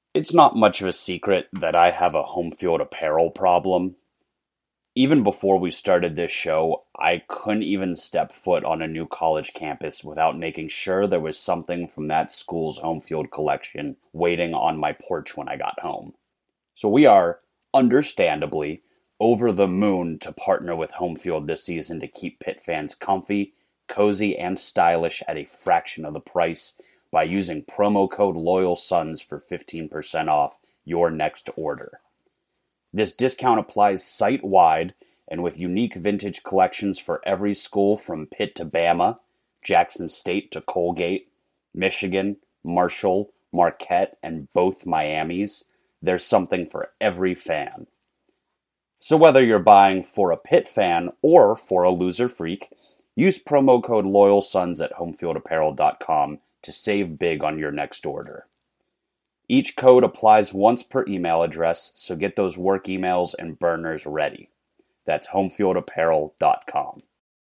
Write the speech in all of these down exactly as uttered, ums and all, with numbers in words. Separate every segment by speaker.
Speaker 1: It's not much of a secret that I have a home field apparel problem. Even before we started this show, I couldn't even step foot on a new college campus without making sure there was something from that school's home field collection waiting on my porch when I got home. So we are, understandably, over the moon to partner with Home Field this season to keep Pitt fans comfy, cozy, and stylish at a fraction of the price by using promo code LOYALSUNS for fifteen percent off your next order. This discount applies site-wide and with unique vintage collections for every school from Pitt to Bama, Jackson State to Colgate, Michigan, Marshall, Marquette, and both Miamis. There's something for every fan. So whether you're buying for a Pitt fan or for a loser freak, use promo code LOYALSUNS at homefield apparel dot com to save big on your next order. Each code applies once per email address, so get those work emails and burners ready. That's homefield apparel dot com.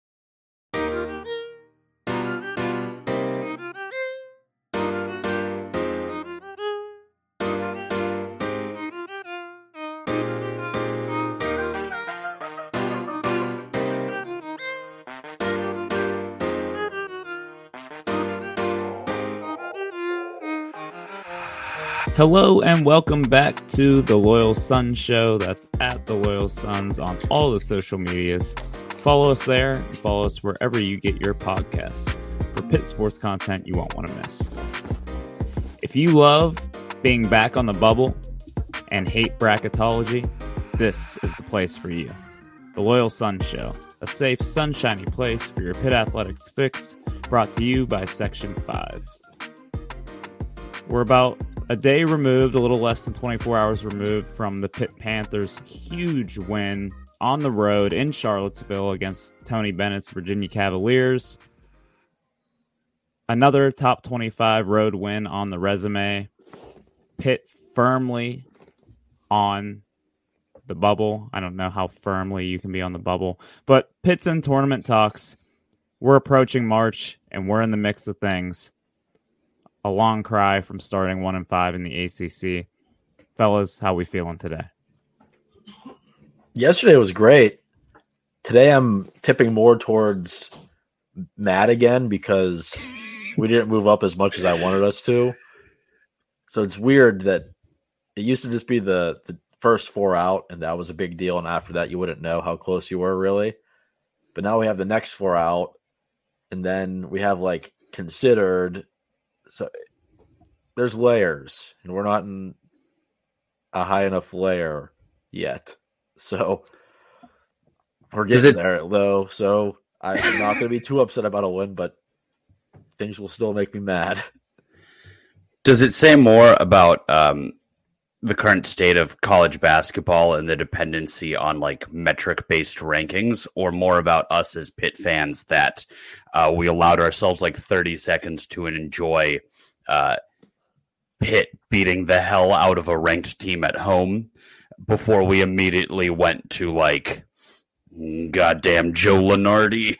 Speaker 2: Hello and welcome back to the Loyal Sons Show. That's at the Loyal Sons on all the social medias. Follow us there and follow us wherever you get your podcasts for Pitt sports content you won't want to miss. If you love being back on the bubble and hate bracketology, this is the place for you. The Loyal Sons Show, a safe, sunshiny place for your Pitt athletics fix, brought to you by Section five. We're about a day removed, a little less than twenty-four hours removed from the Pitt Panthers' huge win on the road in Charlottesville against Tony Bennett's Virginia Cavaliers. Another top twenty-five road win on the resume. Pitt firmly on the bubble. I don't know how firmly you can be on the bubble, but Pitt's in tournament talks. We're approaching March, and we're in the mix of things. A long cry from starting one and five in the A C C. Fellas, how we feeling today?
Speaker 3: Yesterday was great. Today I'm tipping more towards mad again because we didn't move up as much as I wanted us to. So it's weird that it used to just be the, the first four out, and that was a big deal. And after that, you wouldn't know how close you were, really. But now we have the next four out, and then we have, like, considered. So there's layers, and we're not in a high enough layer yet. So we're getting it, there, though. So I, I'm not going to be too upset about a win, but things will still make me mad.
Speaker 1: Does it say more about um, the current state of college basketball and the dependency on like metric-based rankings, or more about us as Pitt fans that uh, we allowed ourselves like thirty seconds to enjoy uh, Pitt beating the hell out of a ranked team at home before we immediately went to like goddamn Joe Lunardi?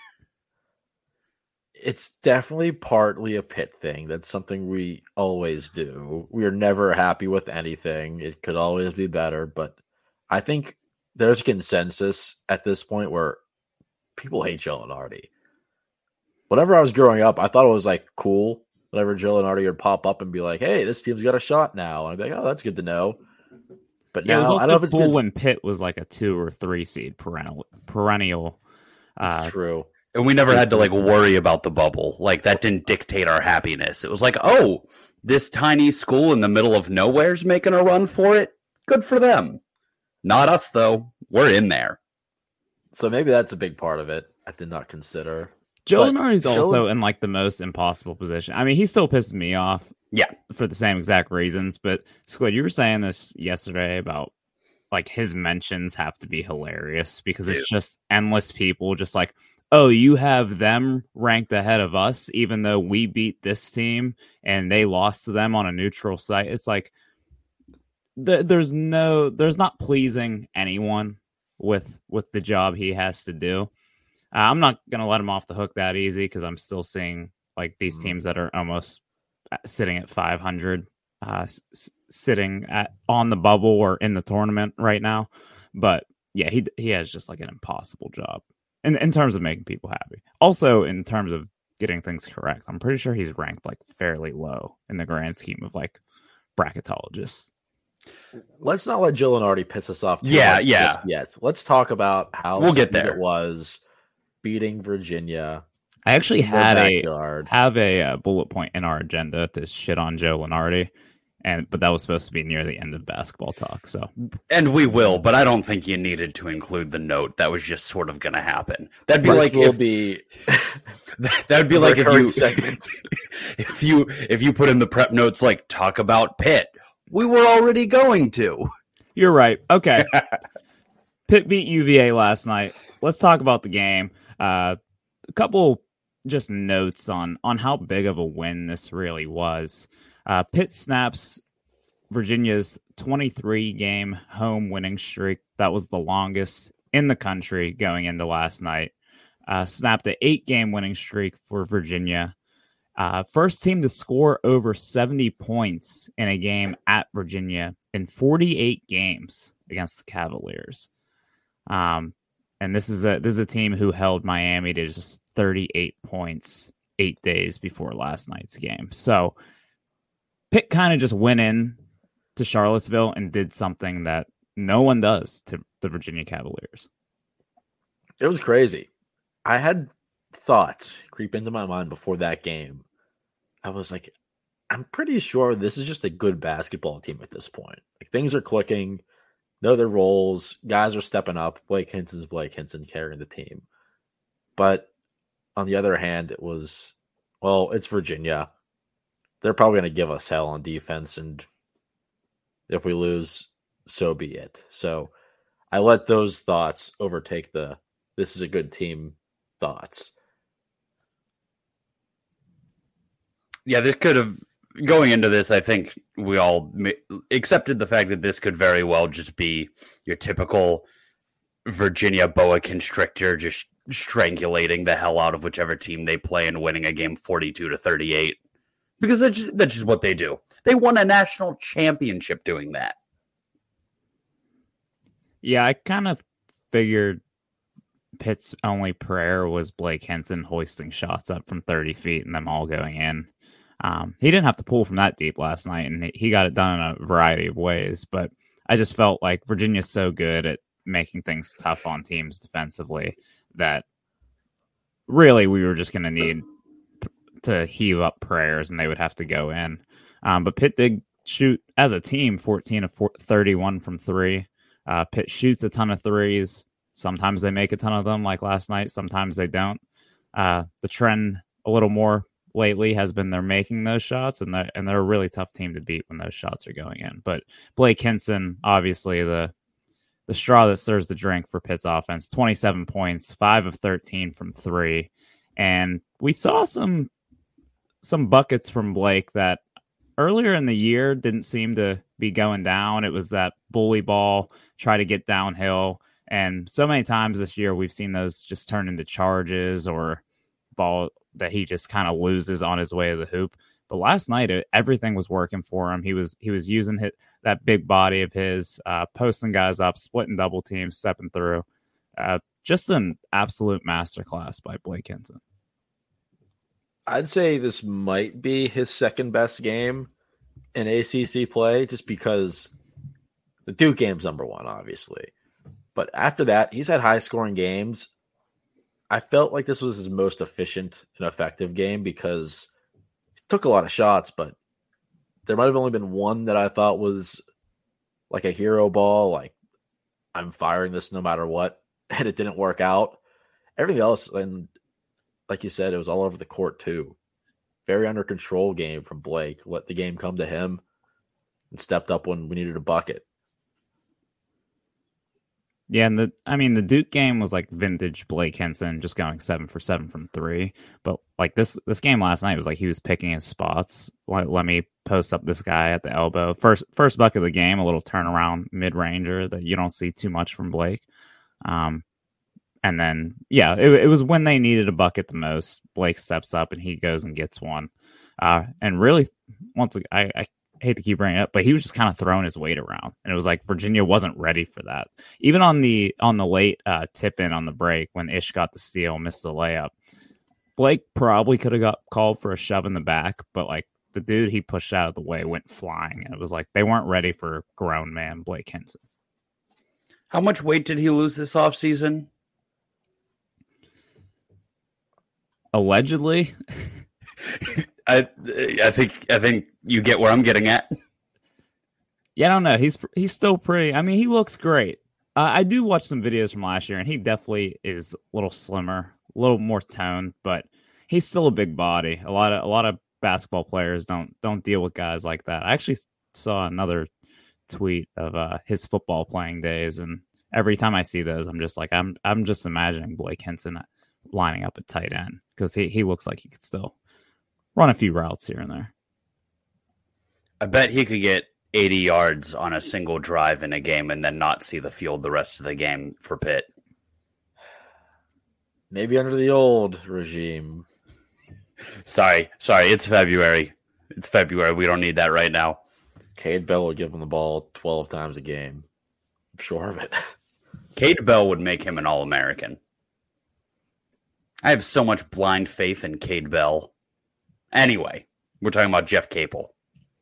Speaker 3: It's definitely partly a Pitt thing. That's something we always do. We are never happy with anything. It could always be better, but I think there's consensus at this point where people hate Joe Lunardi. Whenever I was growing up, I thought it was like cool. Whenever Joe Lunardi would pop up and be like, "Hey, this team's got a shot now," and I'd be like, "Oh, that's good to know." But
Speaker 2: yeah,
Speaker 3: now
Speaker 2: it was also
Speaker 3: I don't know if it's
Speaker 2: cool
Speaker 3: because...
Speaker 2: when Pitt was like a two or three seed perennial. Perennial. Uh,
Speaker 3: true.
Speaker 1: And we never had to like worry about the bubble. Like that didn't dictate our happiness. It was like, oh, this tiny school in the middle of nowhere's making a run for it. Good for them. Not us though. We're in there.
Speaker 3: So maybe that's a big part of it. I did not consider.
Speaker 2: Joe Lunardi's also in like the most impossible position. I mean, he still pisses me off.
Speaker 1: Yeah.
Speaker 2: For the same exact reasons. But Squid, you were saying this yesterday about like his mentions have to be hilarious because Dude. It's just endless people just like, oh, you have them ranked ahead of us, even though we beat this team and they lost to them on a neutral site. It's like th- there's no, there's not pleasing anyone with with the job he has to do. Uh, I'm not gonna let him off the hook that easy because I'm still seeing like these teams that are almost sitting at five hundred uh, s- sitting at on the bubble or in the tournament right now. But yeah, he he has just like an impossible job in in terms of making people happy. Also, in terms of getting things correct, I'm pretty sure he's ranked like fairly low in the grand scheme of like bracketologists.
Speaker 3: Let's not let Gillinardi piss us off. Too
Speaker 1: Yeah,
Speaker 3: much
Speaker 1: yeah.
Speaker 3: just yet. Let's talk about how
Speaker 1: We'll get
Speaker 3: sweet
Speaker 1: there.
Speaker 3: it was beating Virginia.
Speaker 2: I actually
Speaker 3: in their
Speaker 2: had a
Speaker 3: backyard.
Speaker 2: have a uh, bullet point in our agenda to shit on Joe Lunardi, and but that was supposed to be near the end of basketball talk. So
Speaker 1: And we will, but I don't think you needed to include the note. That was just sort of going to happen. That'd be
Speaker 3: This
Speaker 1: like
Speaker 3: will
Speaker 1: if,
Speaker 3: be
Speaker 1: that would be like if
Speaker 3: recurring
Speaker 1: you
Speaker 3: segment.
Speaker 1: if you if you put in the prep notes like talk about Pitt. We were already going to.
Speaker 2: you're right. Okay, Pitt beat U V A last night. Let's talk about the game. Uh, a couple just notes on on how big of a win this really was. Uh, Pitt snaps Virginia's twenty-three game home winning streak. That was the longest in the country going into last night. Uh, snapped an eight game winning streak for Virginia. Uh, first team to score over seventy points in a game at Virginia in forty-eight games against the Cavaliers. Um, and this is a this is a team who held Miami to just thirty-eight points eight days before last night's game. So Pitt kind of just went in to Charlottesville and did something that no one does to the Virginia Cavaliers.
Speaker 3: It was crazy. I had thoughts creep into my mind before that game. I was like, I'm pretty sure this is just a good basketball team at this point. Like things are clicking, know their roles, guys are stepping up. Blake Hinson's Blake Hinson carrying the team. But on the other hand, it was, well, it's Virginia. They're probably going to give us hell on defense, and if we lose, so be it. So I let those thoughts overtake the this is a good team thoughts.
Speaker 1: Yeah, this could have, going into this, I think we all ma- accepted the fact that this could very well just be your typical Virginia boa constrictor, just strangulating the hell out of whichever team they play and winning a game forty-two to thirty-eight. Because that's just, that's just what they do. They won a national championship doing that.
Speaker 2: Yeah, I kind of figured Pitt's only prayer was Blake Hinson hoisting shots up from thirty feet and them all going in. Um, he didn't have to pull from that deep last night, and he got it done in a variety of ways. But I just felt like Virginia's so good at making things tough on teams defensively that really we were just going to need to heave up prayers, and they would have to go in. Um, but Pitt did shoot, as a team, fourteen of thirty-one from three. Uh, Pitt shoots a ton of threes. Sometimes they make a ton of them, like last night. Sometimes they don't. Uh, the trend a little more lately has been they're making those shots, and they're, and they're a really tough team to beat when those shots are going in. But Blake Hinson, obviously the the straw that stirs the drink for Pitt's offense, twenty-seven points, five of thirteen from three. And we saw some some buckets from Blake that earlier in the year didn't seem to be going down. It was that bully ball, try to get downhill. And so many times this year, we've seen those just turn into charges or ball that he just kind of loses on his way to the hoop. But last night, it, everything was working for him. He was he was using hit, that big body of his, uh, posting guys up, splitting double teams, stepping through. Uh, just an absolute masterclass by Blake Hinson.
Speaker 3: I'd say this might be his second best game in A C C play, just because the Duke game's number one, obviously. But after that, he's had high-scoring games. I felt like this was his most efficient and effective game because he took a lot of shots, but there might have only been one that I thought was like a hero ball, like I'm firing this no matter what, and it didn't work out. Everything else, and like you said, it was all over the court too. Very under control game from Blake. Let the game come to him and stepped up when we needed a bucket.
Speaker 2: Yeah, and the I mean the Duke game was like vintage Blake Hinson, just going seven for seven from three. But like this this game last night was like he was picking his spots. Let, let me post up this guy at the elbow. First first bucket of the game, a little turnaround mid ranger that you don't see too much from Blake. Um, and then yeah, it, it was when they needed a bucket the most. Blake steps up and he goes and gets one. Uh, and really, once again, I, I hate to keep bringing it up, but he was just kind of throwing his weight around, and it was like Virginia wasn't ready for that. Even on the on the late uh, tip in on the break when Ish got the steal, missed the layup, Blake probably could have got called for a shove in the back, but like the dude he pushed out of the way went flying, and it was like they weren't ready for grown man Blake Hinson.
Speaker 1: How much weight did he lose this offseason?
Speaker 2: Allegedly.
Speaker 1: I I think I think you get where I'm getting at.
Speaker 2: Yeah, I don't know. He's he's still pretty. I mean, he looks great. Uh, I do watch some videos from last year, and he definitely is a little slimmer, a little more toned, but he's still a big body. A lot of a lot of basketball players don't don't deal with guys like that. I actually saw another tweet of uh, his football playing days, and every time I see those, I'm just like, I'm I'm just imagining Blake Hinson lining up at tight end because he he looks like he could still run a few routes here and there.
Speaker 1: I bet he could get eighty yards on a single drive in a game and then not see the field the rest of the game for Pitt.
Speaker 3: Maybe under the old regime.
Speaker 1: Sorry, sorry, it's February. It's February. We don't need that right now.
Speaker 3: Cade Bell would give him the ball twelve times a game. I'm sure of it.
Speaker 1: Cade Bell would make him an All-American. I have so much blind faith in Cade Bell. Anyway, we're talking about Jeff Capel.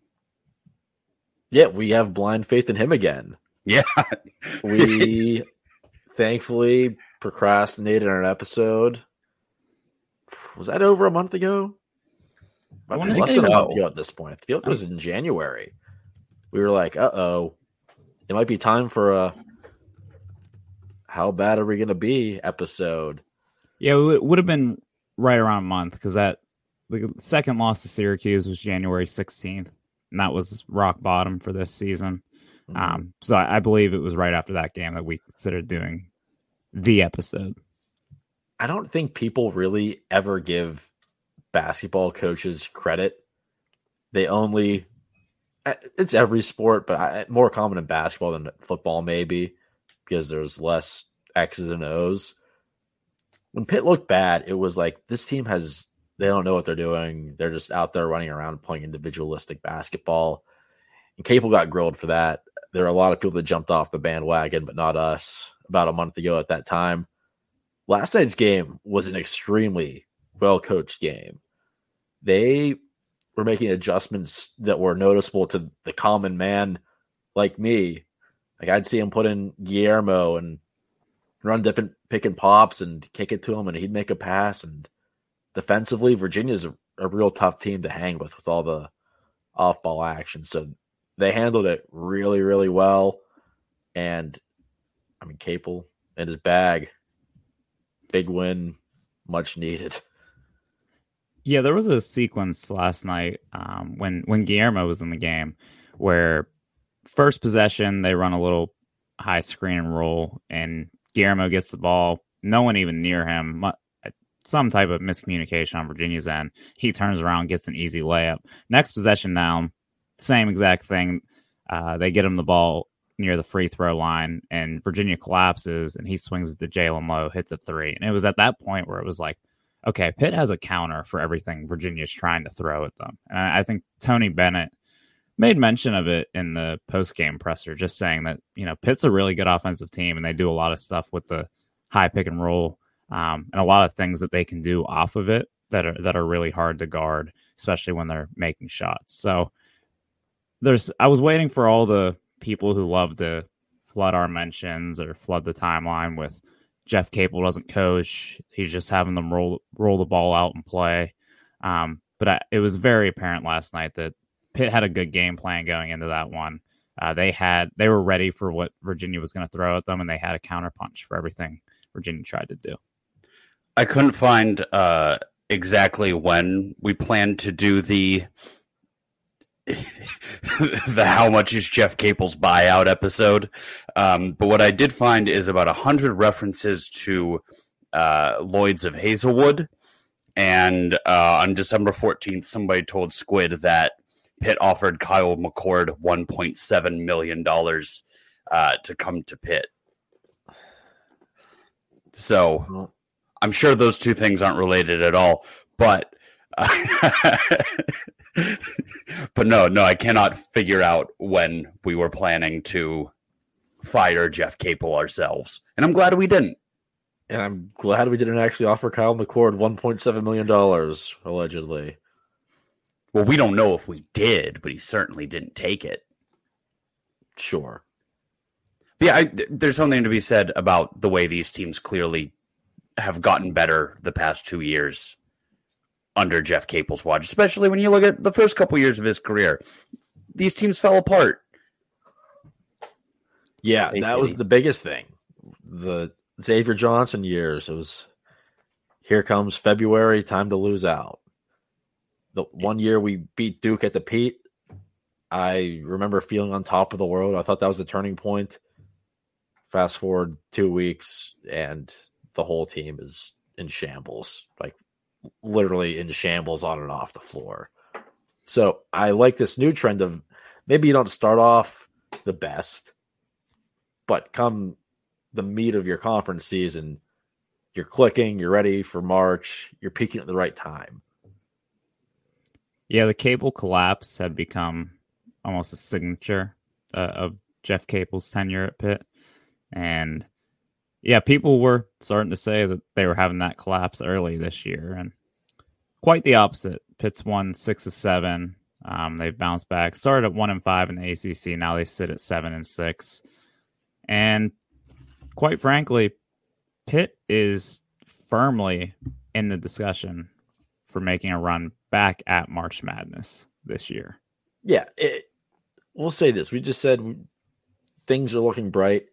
Speaker 3: Yeah, we have blind faith in him again.
Speaker 1: Yeah.
Speaker 3: We thankfully procrastinated on an episode. Was that over a month ago?
Speaker 1: I
Speaker 3: Less
Speaker 1: want to
Speaker 3: than
Speaker 1: say
Speaker 3: a
Speaker 1: so.
Speaker 3: month ago at this point. I feel like it was in January. We were like, uh-oh. It might be time for a how bad are we going to be episode.
Speaker 2: Yeah, it would have been right around a month because that the second loss to Syracuse was January sixteenth, and that was rock bottom for this season. Mm-hmm. Um, so I, I believe it was right after that game that we considered doing the episode.
Speaker 3: I don't think people really ever give basketball coaches credit. They only, it's every sport, but more common in basketball than football maybe because there's less X's and O's. When Pitt looked bad, it was like this team has, they don't know what they're doing. They're just out there running around playing individualistic basketball. And Capel got grilled for that. There are a lot of people that jumped off the bandwagon, but not us about a month ago at that time. Last night's game was an extremely well-coached game. They were making adjustments that were noticeable to the common man like me. Like I'd see him put in Guillermo and run different pick and pops and kick it to him, and he'd make a pass. And defensively, Virginia's a, a real tough team to hang with with all the off-ball action. So they handled it really, really well. And, I mean, Capel and his bag, big win, much needed.
Speaker 2: Yeah, there was a sequence last night um, when, when Guillermo was in the game where first possession, they run a little high screen and roll, and Guillermo gets the ball. No one even near him. Some type of miscommunication on Virginia's end. He turns around, gets an easy layup. Next possession down, same exact thing. Uh, they get him the ball near the free throw line, and Virginia collapses, and he swings it to Jalen Lowe, hits a three. And it was at that point where it was like, okay, Pitt has a counter for everything Virginia's trying to throw at them. And I, I think Tony Bennett made mention of it in the post-game presser, just saying that, you know, Pitt's a really good offensive team, and they do a lot of stuff with the high pick and roll um, and a lot of things that they can do off of it that are that are really hard to guard, especially when they're making shots. So there's, I was waiting for all the people who love to flood our mentions or flood the timeline with Jeff Capel doesn't coach. He's just having them roll roll the ball out and play. Um, but I, it was very apparent last night that Pitt had a good game plan going into that one. Uh, they had they were ready for what Virginia was going to throw at them, and they had a counterpunch for everything Virginia tried to do.
Speaker 1: I couldn't find uh, exactly when we planned to do the the how much is Jeff Capel's buyout episode. Um, but what I did find is about one hundred references to uh, Lloyd's of Hazelwood. And uh, on December fourteenth, somebody told Squid that Pitt offered Kyle McCord one point seven million dollars uh, to come to Pitt. So I'm sure those two things aren't related at all. But But no, no, I cannot figure out when we were planning to fire Jeff Capel ourselves. And I'm glad we didn't.
Speaker 3: And I'm glad we didn't actually offer Kyle McCord one point seven million dollars, allegedly.
Speaker 1: Well, we don't know if we did, but he certainly didn't take it.
Speaker 3: Sure.
Speaker 1: But yeah, I, there's something to be said about the way these teams clearly have gotten better the past two years under Jeff Capel's watch, especially when you look at the first couple years of his career. These teams fell apart.
Speaker 3: Yeah, that was the biggest thing. The Xavier Johnson years, it was, here comes February, time to lose out. The one year we beat Duke at the Pete, I remember feeling on top of the world. I thought that was the turning point. Fast forward two weeks, and the whole team is in shambles, like literally in shambles on and off the floor. So I like this new trend of maybe you don't start off the best, but come the meat of your conference season, you're clicking, you're ready for March, you're peaking at the right time.
Speaker 2: Yeah, the Capel collapse had become almost a signature uh, of Jeff Capel's tenure at Pitt. And yeah, people were starting to say that they were having that collapse early this year. And quite the opposite. Pitt's won six of seven. Um, they've bounced back. Started at one and five in the A C C. Now they sit at seven and six. And quite frankly, Pitt is firmly in the discussion for making a run back at March Madness this year.
Speaker 3: Yeah, it, we'll say this. We just said things are looking bright.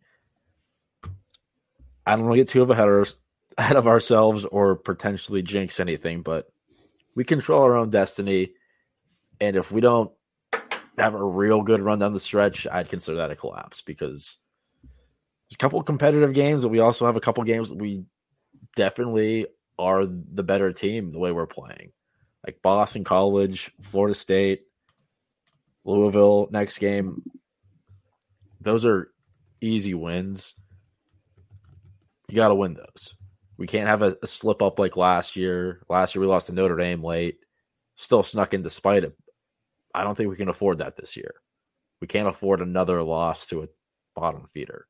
Speaker 3: I don't want to get too ahead of, ahead of ourselves or potentially jinx anything, but we control our own destiny. And if we don't have a real good run down the stretch, I'd consider that a collapse, because there's a couple of competitive games, but we also have a couple of games that we definitely are the better team the way we're playing. Like Boston College, Florida State, Louisville next game. Those are easy wins. You got to win those. We can't have a, a slip up like last year. Last year we lost to Notre Dame late. Still snuck in despite it. I don't think we can afford that this year. We can't afford another loss to a bottom feeder.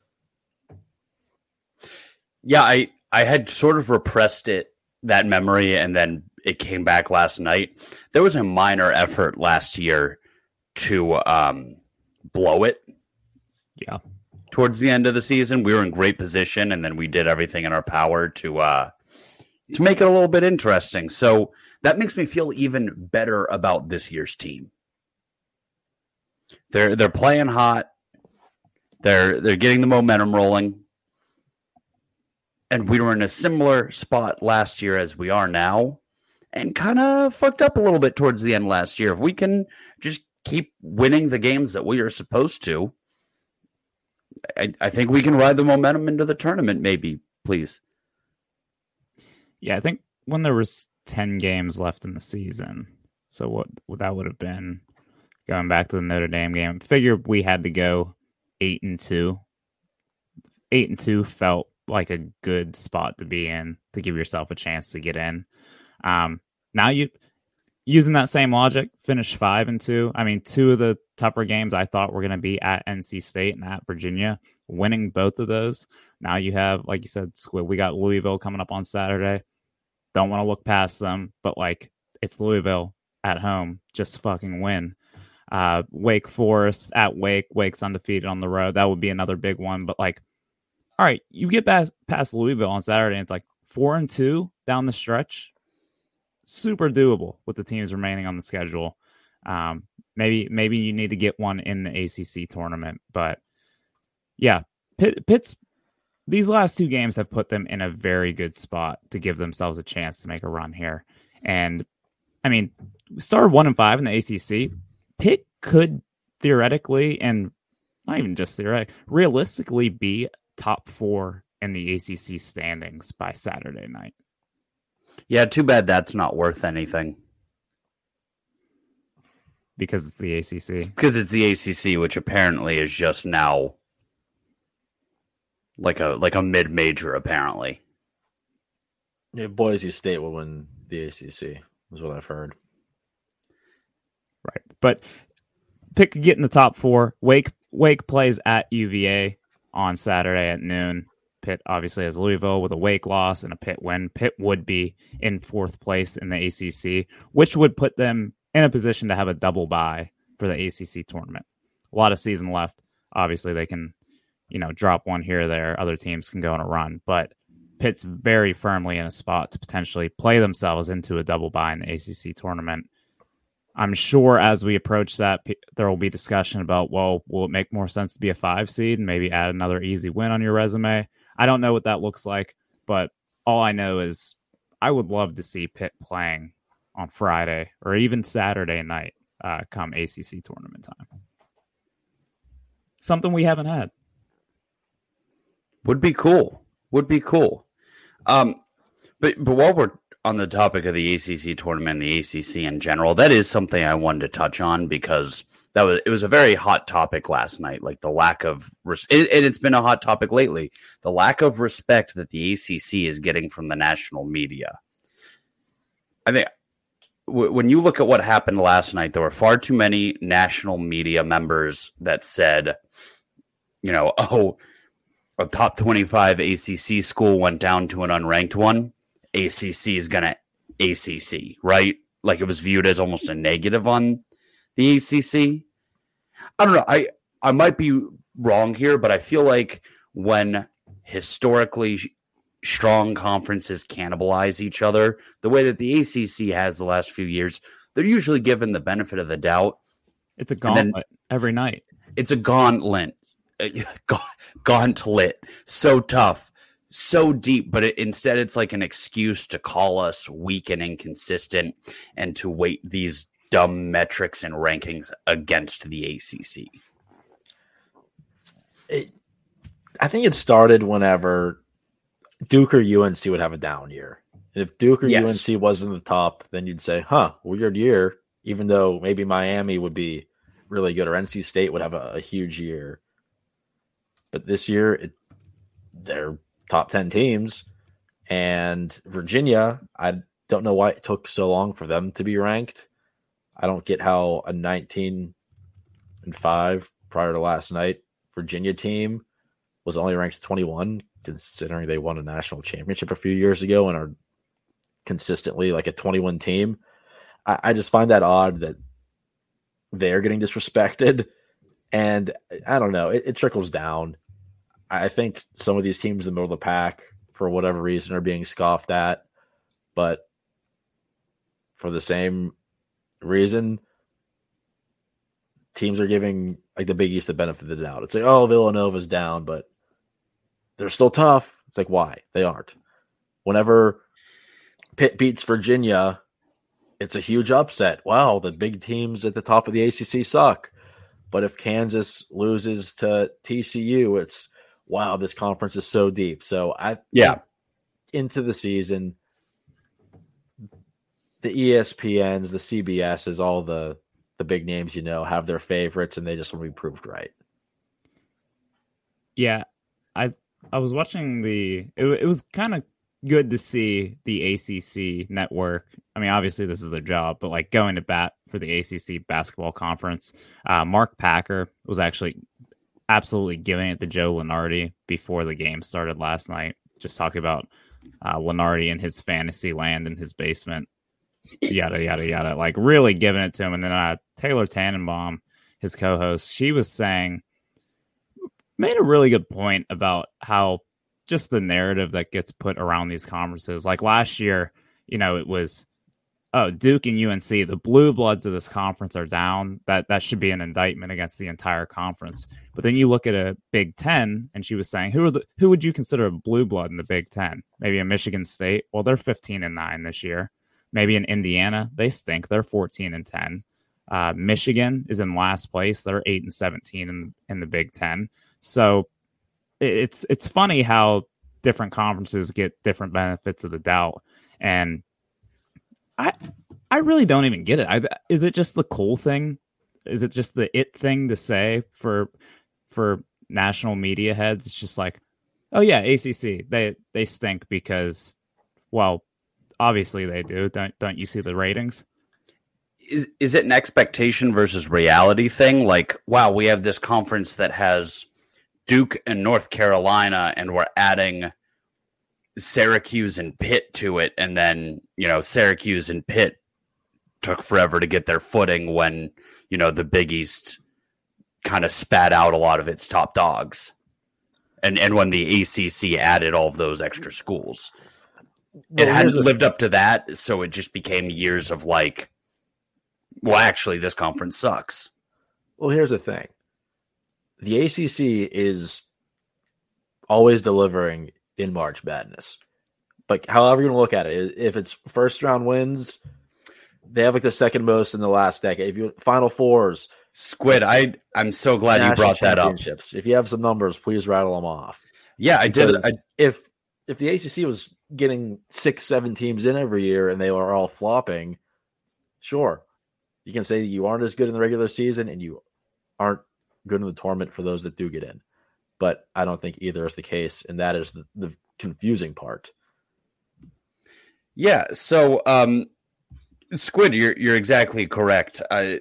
Speaker 1: Yeah, I, I had sort of repressed it, that memory, and then it came back last night. There was a minor effort last year to um, blow it.
Speaker 2: Yeah.
Speaker 1: Towards the end of the season, we were in great position, and then we did everything in our power to uh, to make it a little bit interesting. So that makes me feel even better about this year's team. They're they're playing hot. They're they're getting the momentum rolling. And we were in a similar spot last year as we are now, and kind of fucked up a little bit towards the end last year. If we can just keep winning the games that we are supposed to, I, I think we can ride the momentum into the tournament, maybe, please.
Speaker 2: Yeah, I think when there was ten games left in the season, so what, what that would have been, going back to the Notre Dame game, figured we had to go eight and two. Eight and two felt like a good spot to be in to give yourself a chance to get in. Um, now you using that same logic, finish five and two. I mean, two of the tougher games I thought were going to be at N C State and at Virginia. Winning both of those, now you have, like you said, Squid, we got Louisville coming up on Saturday. Don't want to look past them, but like, it's Louisville at home. Just fucking win. Uh, Wake Forest at Wake. Wake's undefeated on the road. That would be another big one. But like, all right, you get past, past Louisville on Saturday, and it's like four and two down the stretch. Super doable with the teams remaining on the schedule. Um, maybe maybe you need to get one in the A C C tournament, but yeah, Pitt, Pitt's these last two games have put them in a very good spot to give themselves a chance to make a run here. And I mean, we started one and five in the A C C. Pitt could theoretically, and not even just theoretically, realistically be top four in the A C C standings by Saturday night.
Speaker 1: Yeah, too bad that's not worth anything.
Speaker 2: Because it's the A C C.
Speaker 1: Because it's the A C C, which apparently is just now like a like a mid-major, apparently.
Speaker 3: Yeah, Boise State will win the A C C. is what I've heard.
Speaker 2: Right. But Pitt could get in the top four. Wake Wake plays at U V A on Saturday at noon. Pitt obviously has Louisville with a Wake loss and a Pitt win. Pitt would be in fourth place in the A C C, which would put them in a position to have a double bye for the A C C tournament. A lot of season left. Obviously, they can, you know, drop one here or there. Other teams can go on a run, but Pitt's very firmly in a spot to potentially play themselves into a double bye in the A C C tournament. I'm sure as we approach that, there will be discussion about, well, will it make more sense to be a five seed and maybe add another easy win on your resume? I don't know what that looks like, but all I know is I would love to see Pitt playing on Friday or even Saturday night uh, come A C C tournament time. Something we haven't had.
Speaker 1: Would be cool. Would be cool. Um, but but while we're on the topic of the A C C tournament, the A C C in general, that is something I wanted to touch on because that was it was a very hot topic last night. Like the lack of, res- it, and it's been a hot topic lately. The lack of respect that the A C C is getting from the national media. I think w- when you look at what happened last night, there were far too many national media members that said, you know, oh, a top twenty-five A C C school went down to an unranked one. A C C is going to A C C, right? Like it was viewed as almost a negative on the A C C. I don't know. I, I might be wrong here, but I feel like when historically strong conferences cannibalize each other, the way that the A C C has the last few years, they're usually given the benefit of the doubt.
Speaker 2: It's a gauntlet every night.
Speaker 1: It's a gauntlet. Gauntlet. So tough. So deep, but it, instead it's like an excuse to call us weak and inconsistent and to weight these dumb metrics and rankings against the A C C.
Speaker 3: It, I think it started whenever Duke or U N C would have a down year. And if Duke or yes. U N C wasn't the top, then you'd say, huh, weird year, even though maybe Miami would be really good or N C State would have a, a huge year. But this year, it, they're top ten teams, and Virginia, I don't know why it took so long for them to be ranked. I don't get how a nineteen and five prior to last night Virginia team was only ranked twenty-one, considering they won a national championship a few years ago and are consistently like a twenty-one team. I, I just find that odd that they're getting disrespected, and I don't know, it, it trickles down. I think some of these teams in the middle of the pack, for whatever reason, are being scoffed at. But for the same reason, teams are giving like the Big East the benefit of the doubt. It's like, oh, Villanova's down, but they're still tough. It's like, why? They aren't. Whenever Pitt beats Virginia, it's a huge upset. Wow, the big teams at the top of the A C C suck. But if Kansas loses to T C U, it's, wow, this conference is so deep. So I
Speaker 1: yeah,
Speaker 3: into the season, the E S P Ns, the C B Ss, all the the big names, you know, have their favorites, and they just want to be proved right.
Speaker 2: Yeah, I I was watching the. It, it was kind of good to see the A C C network. I mean, obviously this is their job, but like going to bat for the A C C basketball conference. Uh, Mark Packer was actually absolutely giving it to Joe Lunardi before the game started last night. Just talking about uh, Lunardi and his fantasy land in his basement, yada, yada, yada. Like really giving it to him. And then uh, Taylor Tannenbaum, his co-host, she was saying, made a really good point about how just the narrative that gets put around these conferences. Like last year, you know, it was, oh, Duke and U N C, the blue bloods of this conference are down. That that should be an indictment against the entire conference. But then you look at a Big Ten, and she was saying, who are the who would you consider a blue blood in the Big Ten? Maybe a Michigan State. Well, they're fifteen and nine this year. Maybe in Indiana, they stink. They're fourteen and ten. Uh, Michigan is in last place. They're eight and seventeen in in the Big Ten. So it's it's funny how different conferences get different benefits of the doubt. And I I really don't even get it. I, is it just the cool thing? Is it just the it thing to say for for national media heads? It's just like, oh yeah, A C C, they they stink because, well, Obviously they do. Don't don't you see the ratings?
Speaker 1: Is is it an expectation versus reality thing? Like, wow, we have this conference that has Duke and North Carolina, and we're adding Syracuse and Pitt to it, and then, you know, Syracuse and Pitt took forever to get their footing when, you know, the Big East kind of spat out a lot of its top dogs. And and when the A C C added all of those extra schools. It
Speaker 3: Well,
Speaker 1: hadn't
Speaker 3: here's the-
Speaker 1: lived up to that, so it just became years of like, well, actually, this conference sucks.
Speaker 3: Well, here's the thing. The A C C is always delivering in March Madness. Like, however you want to look at it, if it's first round wins, they have like the second most in the last decade. If you Final Fours,
Speaker 1: Squid, I I'm so glad you
Speaker 3: national
Speaker 1: brought that up.
Speaker 3: championships. If you have some numbers, please rattle them off.
Speaker 1: Yeah, I did.
Speaker 3: Because
Speaker 1: I,
Speaker 3: if if the A C C was getting six, seven teams in every year and they were all flopping, sure, you can say you aren't as good in the regular season and you aren't good in the tournament for those that do get in. But I don't think either is the case, and that is the, the confusing part.
Speaker 1: yeah. So, um, Squid, you're you're exactly correct. Uh,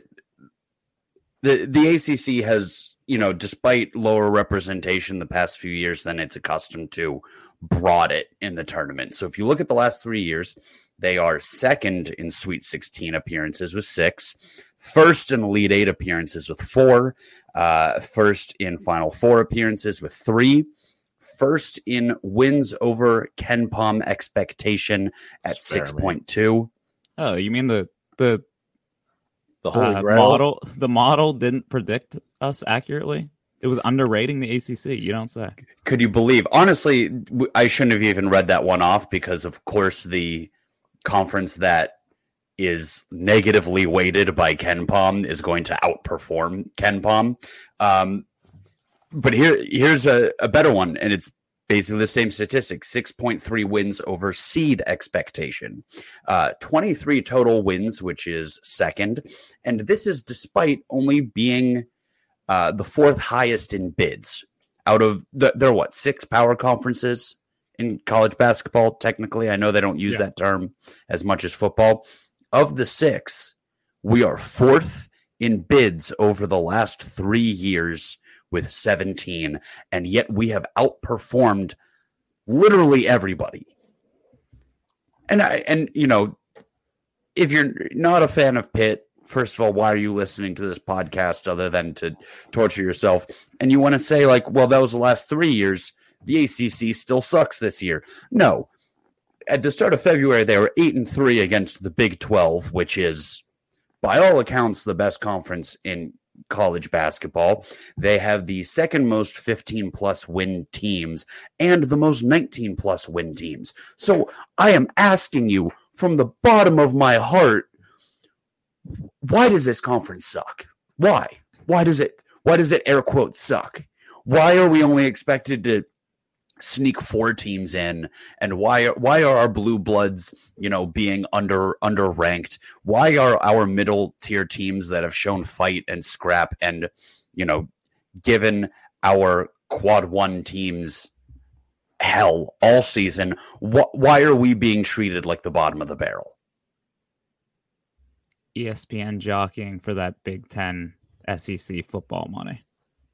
Speaker 1: the the A C C has, you know, despite lower representation the past few years than it's accustomed to, brought it in the tournament. So if you look at the last three years, they are second in Sweet sixteen appearances with six, first in Elite Eight appearances with four, uh, first in Final Four appearances with three, first in wins over Ken Pom expectation at
Speaker 3: Spare me.
Speaker 1: six point two.
Speaker 2: Oh, you mean the the
Speaker 3: The Holy
Speaker 2: uh,
Speaker 3: Grail.
Speaker 2: model? The model didn't predict us accurately. It was underrating the A C C. You don't say.
Speaker 1: Could you believe? Honestly, w- I shouldn't have even read that one off because, of course, the conference that is negatively weighted by Ken Pom is going to outperform Ken Pom. Um, but here, here's a, a better one, and it's basically the same statistic: six point three wins over seed expectation, uh, twenty-three total wins, which is second, and this is despite only being uh, the fourth highest in bids. Out of the, there are what, six power conferences in college basketball? Technically, I know they don't use
Speaker 2: Yeah.
Speaker 1: that term as much as football. Of the six, we are fourth in bids over the last three years with seventeen, and yet we have outperformed literally everybody. And I, and you know, if you're not a fan of Pitt, first of all, why are you listening to this podcast other than to torture yourself? And you want to say, like, well, that was the last three years. The A C C still sucks this year. No. At the start of February, they were eight and three against the Big twelve, which is, by all accounts, the best conference in college basketball. They have the second most fifteen plus win teams and the most nineteen plus win teams. So I am asking you from the bottom of my heart, why does this conference suck? Why? Why does it, why does it air quotes suck? Why are we only expected to sneak four teams in? And why, why are our blue bloods, you know, being under, under ranked? Why are our middle tier teams that have shown fight and scrap and, you know, given our quad one teams hell all season? Wh- why are we being treated like the bottom of the barrel?
Speaker 2: E S P N jockeying for that Big Ten S E C football money.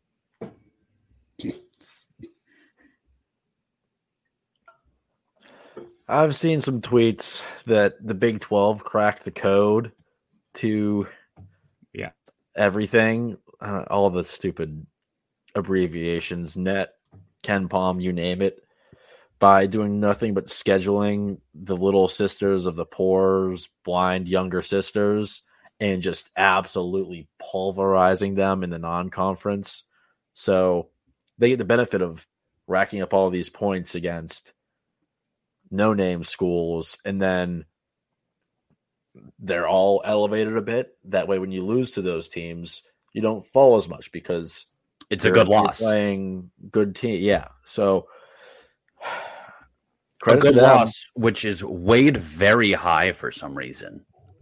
Speaker 3: I've seen some tweets that the Big twelve cracked the code to
Speaker 2: Yeah.
Speaker 3: everything, uh, all the stupid abbreviations, net, Ken Pom, you name it, by doing nothing but scheduling the little sisters of the poor's blind younger sisters and just absolutely pulverizing them in the non-conference. So they get the benefit of racking up all these points against no-name schools, and then they're all elevated a bit. That way, when you lose to those teams, you don't fall as much because
Speaker 1: It's a
Speaker 3: you're-
Speaker 1: good
Speaker 3: you're
Speaker 1: loss.
Speaker 3: playing good team. Yeah. So
Speaker 1: A
Speaker 3: credit
Speaker 1: good
Speaker 3: to them.
Speaker 1: loss, which is weighed very high for some reason.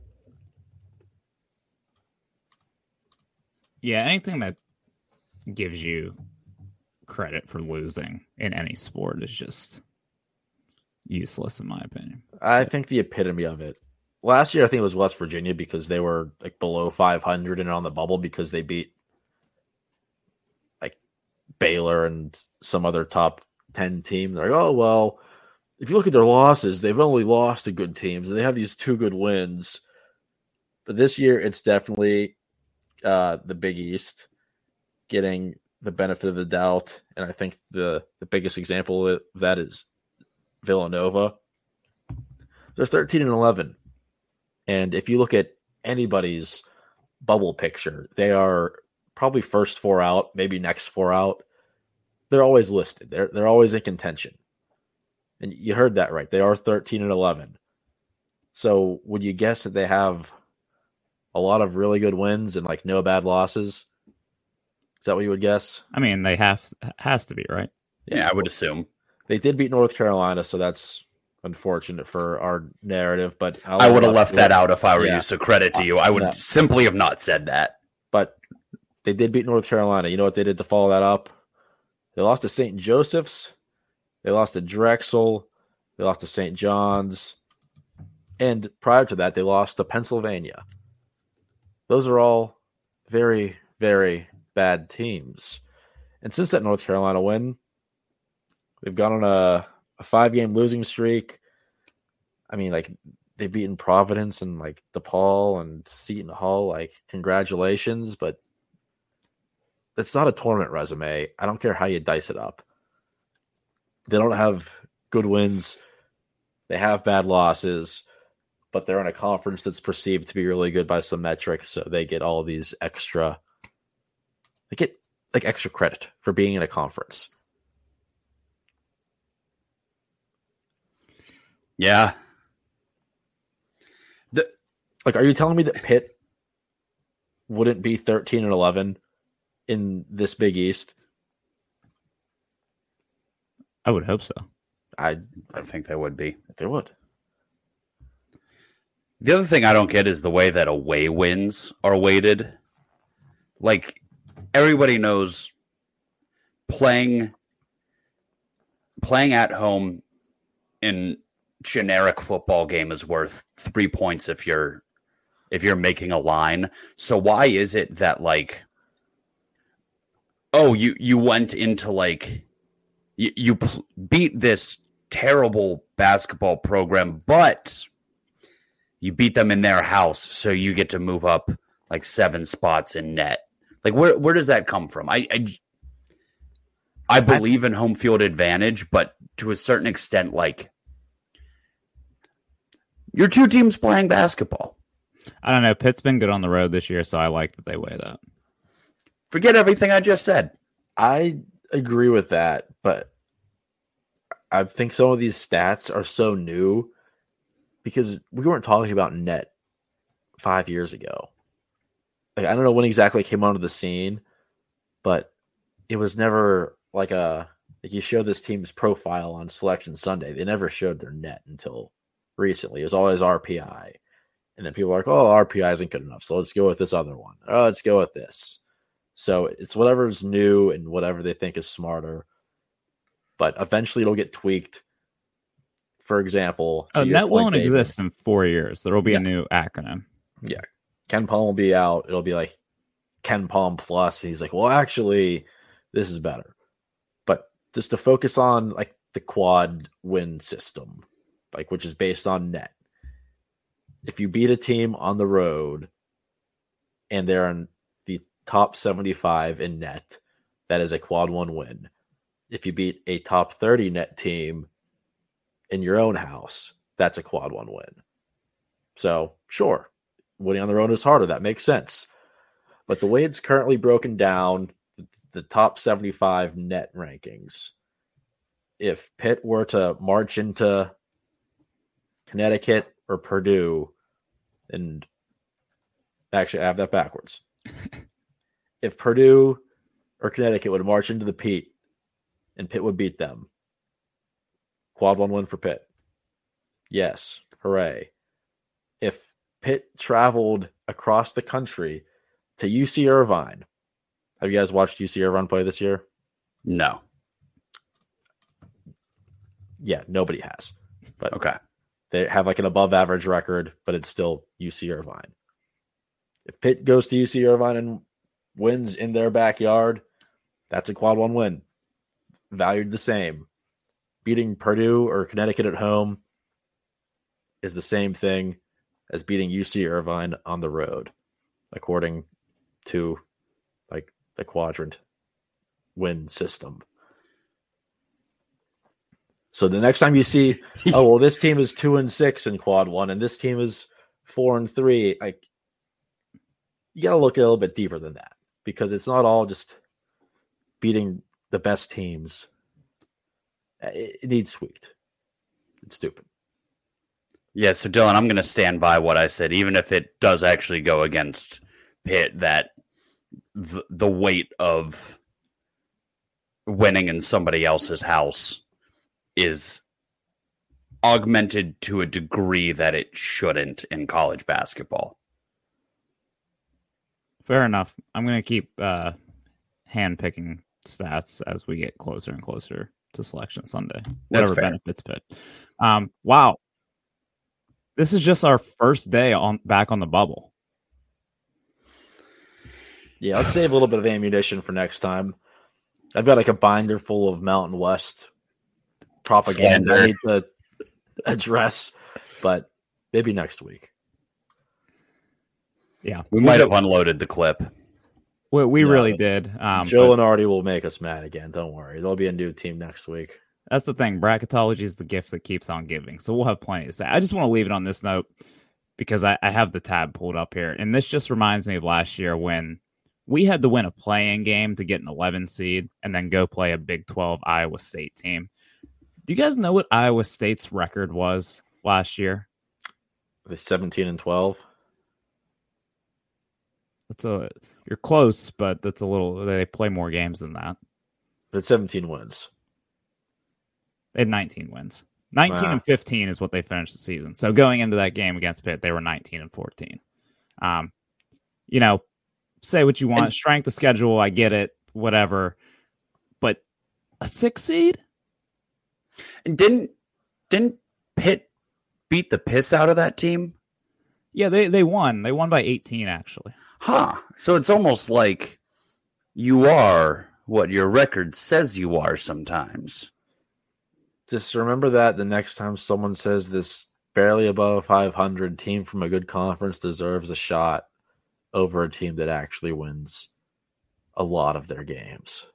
Speaker 2: Yeah, anything that gives you credit for losing in any sport is just useless in my opinion.
Speaker 3: I think the epitome of it. Last year, I think it was West Virginia because they were like below five hundred and on the bubble because they beat like Baylor and some other top ten team. They're like, oh, well, if you look at their losses, they've only lost to good teams and they have these two good wins. But this year, it's definitely uh, the Big East getting the benefit of the doubt. And I think the, the biggest example of that is Villanova. They're thirteen and eleven. And if you look at anybody's bubble picture, they are probably first four out, maybe next four out. They're always listed. They're they're always in contention. And you heard that right. They are thirteen and eleven. So would you guess that they have a lot of really good wins and like no bad losses? Is that what you would guess?
Speaker 2: I mean, they have has to be, right?
Speaker 1: Yeah, I would assume.
Speaker 3: They did beat North Carolina, so that's unfortunate for our narrative, but I'll
Speaker 1: I would have left that out if I were
Speaker 3: yeah.
Speaker 1: you, so credit to you. I would
Speaker 3: No.
Speaker 1: simply have not said that.
Speaker 3: But they did beat North Carolina. You know what they did to follow that up? They lost to Saint Joseph's. They lost to Drexel. They lost to Saint John's. And prior to that, they lost to Pennsylvania. Those are all very, very bad teams. And since that North Carolina win, they've gone on a, a five-game losing streak. I mean, like, they've beaten Providence and, like, DePaul and Seton Hall. Like, congratulations, but that's not a tournament resume. I don't care how you dice it up. They don't have good wins. They have bad losses, but they're in a conference that's perceived to be really good by some metrics, so they get all these extra – they get, like, extra credit for being in a conference.
Speaker 1: Yeah. The,
Speaker 3: like, are you telling me that Pitt wouldn't be thirteen and eleven in this Big East?
Speaker 2: I would hope so.
Speaker 3: I
Speaker 1: I think they would be.
Speaker 3: they would.
Speaker 1: The other thing I don't get is the way that away wins are weighted. Like, everybody knows playing playing at home in generic football game is worth three points if you're if you're making a line. So why is it that, like, oh, you you went into, like, you, you pl- beat this terrible basketball program, but you beat them in their house, so you get to move up like seven spots in net. Like, where where does that come from? I I, I believe in home field advantage, but to a certain extent, like, your two teams playing basketball.
Speaker 2: I don't know. Pitt's been good on the road this year, so I like that they weigh that.
Speaker 1: Forget everything I just said.
Speaker 3: I agree with that, but I think some of these stats are so new because we weren't talking about net five years ago. Like, I don't know when exactly it came onto the scene, but it was never like a like you show this team's profile on Selection Sunday. They never showed their net until recently. It was always R P I. And then people are like, oh, R P I isn't good enough, so let's go with this other one. Oh, let's go with this. So it's whatever's new and whatever they think is smarter. But eventually it'll get tweaked. For example,
Speaker 2: Oh,
Speaker 3: to your
Speaker 2: that
Speaker 3: point,
Speaker 2: won't
Speaker 3: David,
Speaker 2: exist in four years. There will be
Speaker 3: Yeah.
Speaker 2: a new acronym.
Speaker 3: Yeah. Ken Palm will be out. It'll be like Ken Palm Plus. And he's like, well, actually, this is better. But just to focus on like the quad win system, like which is based on net. If you beat a team on the road and they're in the top seventy-five in net, that is a quad one win. If you beat a top thirty net team in your own house, that's a quad one win. So, sure, winning on the road is harder. That makes sense. But the way it's currently broken down, the top seventy-five net rankings, if Pitt were to march into Connecticut or Purdue, and actually I have that backwards. If Purdue or Connecticut would march into the Pete and Pitt would beat them, quad one win for Pitt. Yes, hooray. If Pitt traveled across the country to U C Irvine, have you guys watched U C Irvine play this year?
Speaker 1: No.
Speaker 3: Yeah, nobody has. But
Speaker 1: Okay.
Speaker 3: they have like an above average record, but it's still U C Irvine. If Pitt goes to U C Irvine and wins in their backyard, that's a quad one win. Valued the same. Beating Purdue or Connecticut at home is the same thing as beating U C Irvine on the road, according to like the quadrant win system. So the next time you see, oh well, this team is two and six in quad one, and this team is four and three, like you got to look a little bit deeper than that, because it's not all just beating the best teams. It, it needs tweaked. It's stupid.
Speaker 1: Yeah, so Dylan, I'm going to stand by what I said, even if it does actually go against Pitt, that the, the weight of winning in somebody else's house is augmented to a degree that it shouldn't in college basketball.
Speaker 2: Fair enough. I'm going to keep uh, hand-picking stats as we get closer and closer to Selection Sunday. Whatever benefits Pitt. Um, wow. This is just our first day on back on the bubble.
Speaker 3: Yeah, let's save a little bit of ammunition for next time. I've got like a binder full of Mountain West propaganda I need to address, but maybe next week.
Speaker 2: Yeah,
Speaker 1: we might have unloaded the clip.
Speaker 2: We, we
Speaker 3: yeah,
Speaker 2: really did. Um,
Speaker 3: Joe and Artie will make us mad again. Don't worry. There'll be a new team next week.
Speaker 2: That's the thing. Bracketology is the gift that keeps on giving. So we'll have plenty to say. I just want to leave it on this note because I, I have the tab pulled up here. And this just reminds me of last year when we had to win a play-in game to get an eleven seed and then go play a Big twelve Iowa State team. Do you guys know what Iowa State's record was last year?
Speaker 3: The seventeen and twelve.
Speaker 2: That's a you're close, but that's a little. They play more games than that.
Speaker 3: But seventeen wins.
Speaker 2: They had nineteen wins. nineteen wow. and fifteen is what they finished the season. So going into that game against Pitt, they were nineteen and fourteen. Um, you know, say what you want. And, strength of schedule, I get it. Whatever, but a six seed.
Speaker 1: And didn't didn't Pitt beat the piss out of that team?
Speaker 2: Yeah, they, they won. They won by eighteen, actually.
Speaker 1: Huh. So it's almost like you are what your record says you are sometimes.
Speaker 3: Just remember that the next time someone says this barely above five hundred team from a good conference deserves a shot over a team that actually wins a lot of their games.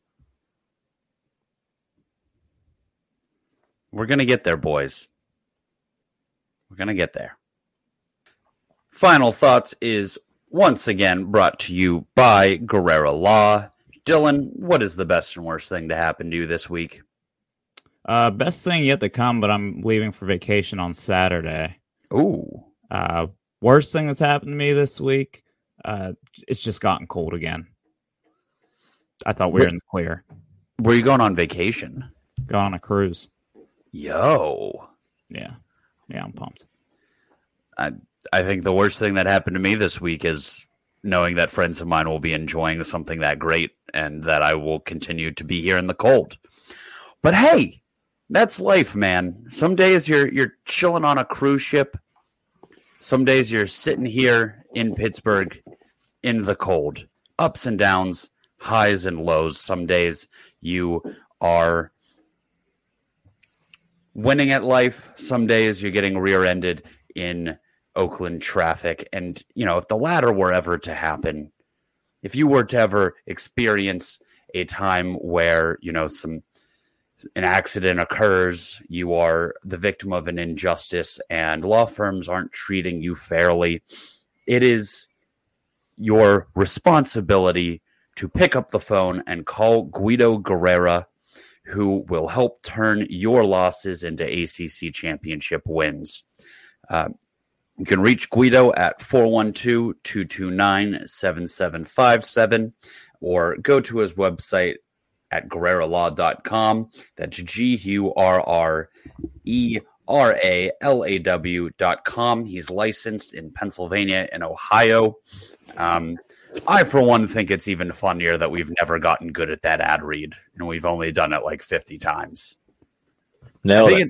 Speaker 1: We're going to get there, boys. We're going to get there. Final Thoughts is once again brought to you by Guerrera Law. Dylan, what is the best and worst thing to happen to you this week?
Speaker 2: Uh, best thing yet to come, but I'm leaving for vacation on Saturday.
Speaker 1: Ooh.
Speaker 2: Uh, worst thing that's happened to me this week, uh, it's just gotten cold again. I thought we were in the clear.
Speaker 1: Where are you going on vacation?
Speaker 2: Going on a cruise.
Speaker 1: Yo.
Speaker 2: Yeah. Yeah, I'm pumped.
Speaker 1: I I think the worst thing that happened to me this week is knowing that friends of mine will be enjoying something that great and that I will continue to be here in the cold. But hey, that's life, man. Some days you're you're chilling on a cruise ship. Some days you're sitting here in Pittsburgh in the cold. Ups and downs, highs and lows. Some days you are winning at life. Some days you're getting rear-ended in Oakland traffic. And, you know, if the latter were ever to happen, if you were to ever experience a time where, you know, some an accident occurs, you are the victim of an injustice and law firms aren't treating you fairly, it is your responsibility to pick up the phone and call Guido Guerrera, who will help turn your losses into A C C championship wins. Uh, you can reach Guido at four one two, two two nine, seven seven five seven or go to his website at guerrera law dot com. That's G U R R E R A L A W dot com. He's licensed in Pennsylvania and Ohio. Um, I, for one, think it's even funnier that we've never gotten good at that ad read, and we've only done it like fifty times.
Speaker 3: Nailed
Speaker 1: I think
Speaker 3: it.
Speaker 1: it.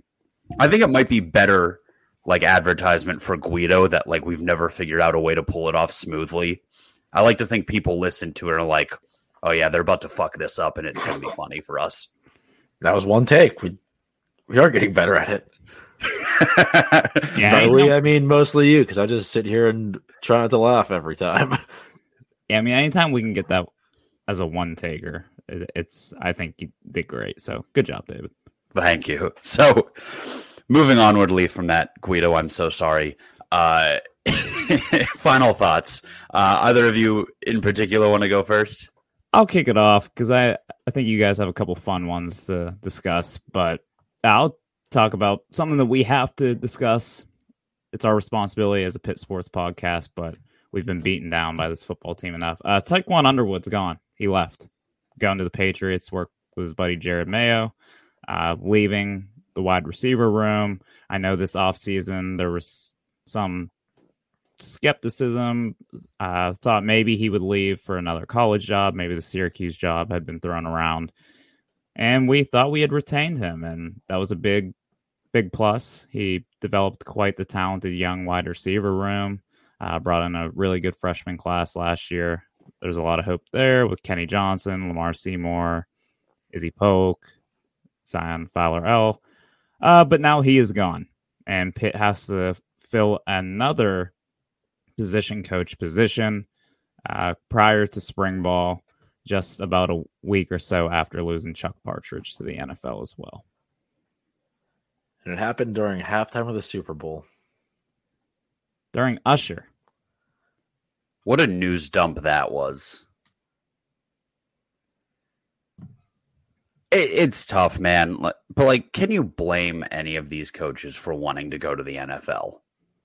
Speaker 1: I think it might be better, like, advertisement for Guido that, like, we've never figured out a way to pull it off smoothly. I like to think people listen to it and are like, oh, yeah, they're about to fuck this up, and it's going to be funny for us.
Speaker 3: That was one take. We we are getting better at it.
Speaker 2: Yeah,
Speaker 3: we, I mean, mostly you, because I just sit here and try not to laugh every time.
Speaker 2: Yeah, I mean, anytime we can get that as a one taker, it, it's. I think you did great. So good job, David.
Speaker 1: Thank you. So moving onwardly from that, Guido, I'm so sorry. Uh, final thoughts. Uh, either of you in particular want to go first?
Speaker 2: I'll kick it off because I, I think you guys have a couple fun ones to discuss, but I'll talk about something that we have to discuss. It's our responsibility as a Pitt Sports podcast, but we've been beaten down by this football team enough. Uh, Taekwon Underwood's gone. He left. Going to the Patriots, worked with his buddy Jared Mayo, uh, leaving the wide receiver room. I know this offseason there was some skepticism. I uh, thought maybe he would leave for another college job. Maybe the Syracuse job had been thrown around. And we thought we had retained him, and that was a big, big plus. He developed quite the talented young wide receiver room, uh, brought in a really good freshman class last year. There's a lot of hope there with Kenny Johnson, Lamar Seymour, Izzy Polk, Zion Fowler-El. Uh, but now he is gone, and Pitt has to fill another position coach position uh, prior to spring ball, just about a week or so after losing Chuck Partridge to the N F L as well.
Speaker 3: And it happened during halftime of the Super Bowl.
Speaker 2: During Usher.
Speaker 1: What a news dump that was. It, it's tough, man. But, like, can you blame any of these coaches for wanting to go to the N F L?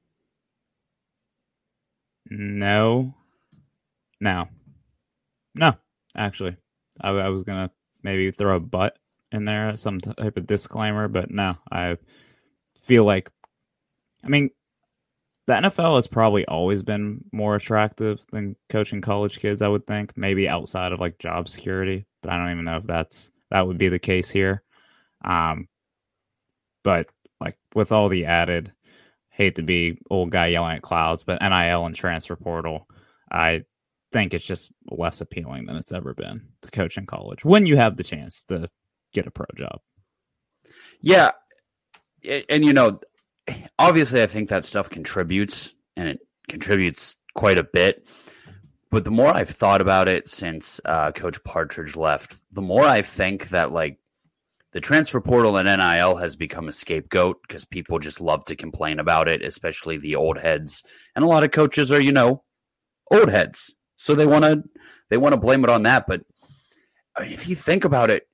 Speaker 2: No. No. No, actually. I, I was going to maybe throw a but in there, some type of disclaimer, but no. I feel like, I mean, the N F L has probably always been more attractive than coaching college kids, I would think. Maybe outside of, like, job security, but I don't even know if that's that would be the case here. Um, but, like, with all the added, hate to be old guy yelling at clouds, but N I L and transfer portal, I think it's just less appealing than it's ever been to coach in college when you have the chance to get a pro job.
Speaker 1: Yeah. And, and, you know, obviously I think that stuff contributes, and it contributes quite a bit. But the more I've thought about it since uh, Coach Partridge left, the more I think that, like, the transfer portal and N I L has become a scapegoat because people just love to complain about it, especially the old heads. And a lot of coaches are, you know, old heads. So they want to they want to blame it on that. But I mean, if you think about it,